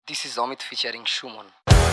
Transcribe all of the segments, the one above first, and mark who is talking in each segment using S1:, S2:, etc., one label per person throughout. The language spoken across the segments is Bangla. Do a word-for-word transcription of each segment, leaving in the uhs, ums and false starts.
S1: This is Amit featuring Shumon.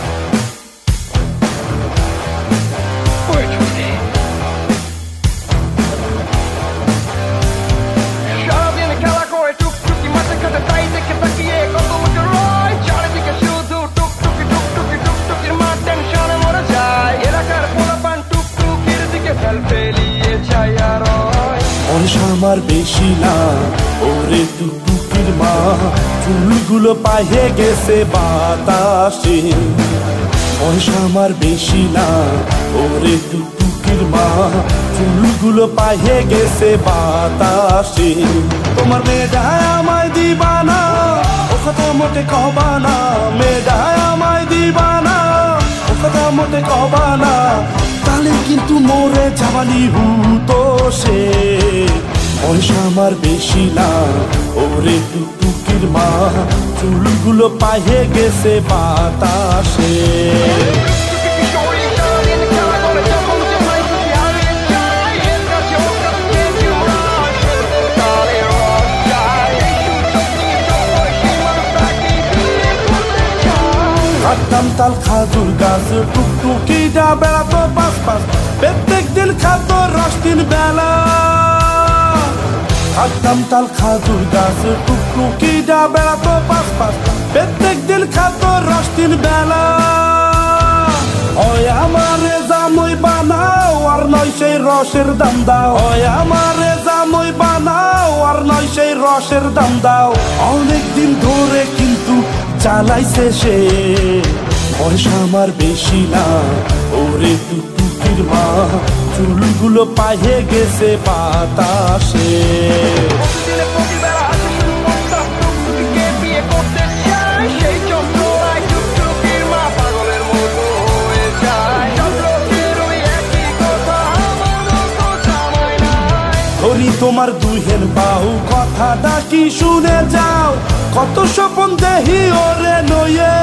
S2: আমার বেশি না ওরে টুকটুকির মা, ফুলগুলো পায়ে গেছে বাতাসে। পয়সা আমার বেশি না ওরে টুকটুকির মা, ফুলগুলো পায়ে গেছে বাতাসে। তোমার মেয়েটায় আমায় দিবানা, ও কথা মোটে কবানা, মেয়েটায় আমায় দিবানা, ও কথা মোটে কবানা, তাহলে কিন্তু মোরে জাবানি হুতো সে। পয়সা আমার বেশি না ওরে টুকটুকির মা, চুলগুলো পায়ে গেছে বাতাসে। খাতাম তাল খাজুর গাছ, টুকটুকিটা বেড়াতো পাশ পাশ, প্রত্যেক দিন খাত রস তিন বেলা। খাতাম তাল খাজুর গাছ, টুকটুকিটা বেড়াতো পাশ পাশ, প্রত্যেক দিন খাত রস তিন বেলা। ওই আমারে জামই বানাও আর নয় সেই রসের দাম দাও, ওই আমারে জামই বানাও আর নয় সেই রসের দাম দাও। অনেকদিন ধরে কিন্তু চালাইছে সে। পয়সা আমার বেশি না ওরে টুকটুকির মা, চুলগুলো পায়ে গেছে বাতাসে। ধরি তোমার দুহের বাহু, কথাটা কি শুনে যাও, কত স্বপন দেহি ওরে নয়ে।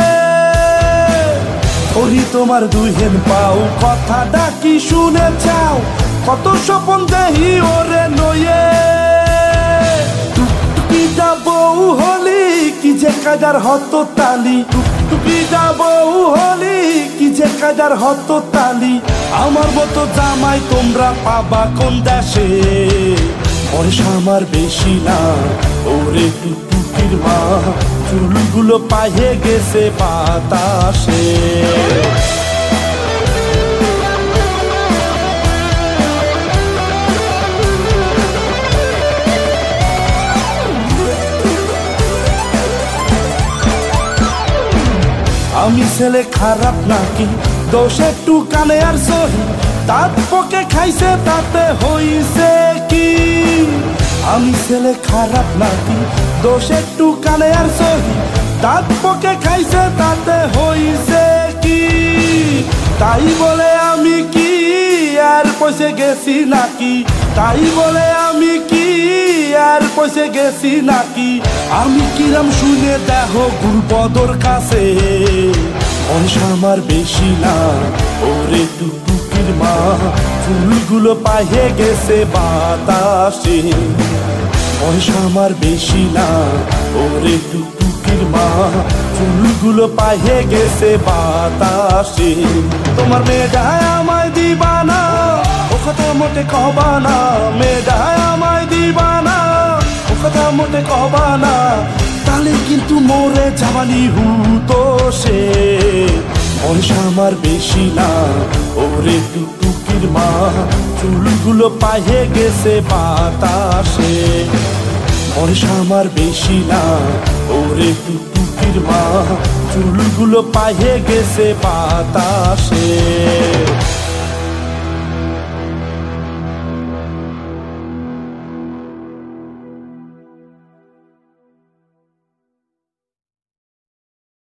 S2: ধরি তোমার দুহের পাও, কথাটা কি শুনে যাও, কত স্বপন দেহি ওরে নয়ে। টুকটুকিটা বউ হলি কি যে কাজার হত তালি, টুকটুকিটা বউ হলি কি যে কাজার হত তালি। আমার মতো জামাই তোমরা পাবা কোন দেশে। পয়সা আমার বেশি না ওরে টুকটুকির মা, চুলগুলো পায়ে গেছে বাতাসে। আমি ছেলে খারাপ নাকি, দোষ একটু কানে আর সহি, দাঁত পকে খাইছে তাতে হইছে কি। আমি ছেলে খারাপ নাকি, দোষ একটু কানে আর সহি, দাঁত পকে খাইছে তাতে হইছে কি। তাই বলে আমি কি আর পয়সে গেছি নাকি, তাই বলে আমি কি আর পয়সে গেছি নাকি। আমি কিরাম শুনে দেহ গুরুপদর কাছে। পয়সা আমার বেশি না ওরে টুকটুকির মা, ফুলগুলো পায়ে গেছে বাতাসে। পয়সা আমার বেশি না ওরে টুকটুকির মা, ফুলগুলো পায়ে গেছে বাতাসে। তোমার মেয়েটায় আমায় দিবানা, ও কথা মোটে কবানা, মেয়েটায় আমায় দিবানা, ও কথা মোটে কবানা, তাহলে কিন্তু মোরে জাবানি হুতো সে। পয়সা আমার বেশি না ওরে টুকটুকির মা, চুলগুলো পায়ে গেছে বাতাসে। পয়সা আমার বেশি না ওরে টুকটুকির মা, চুলগুলো পায়ে গেছে বাতাসে।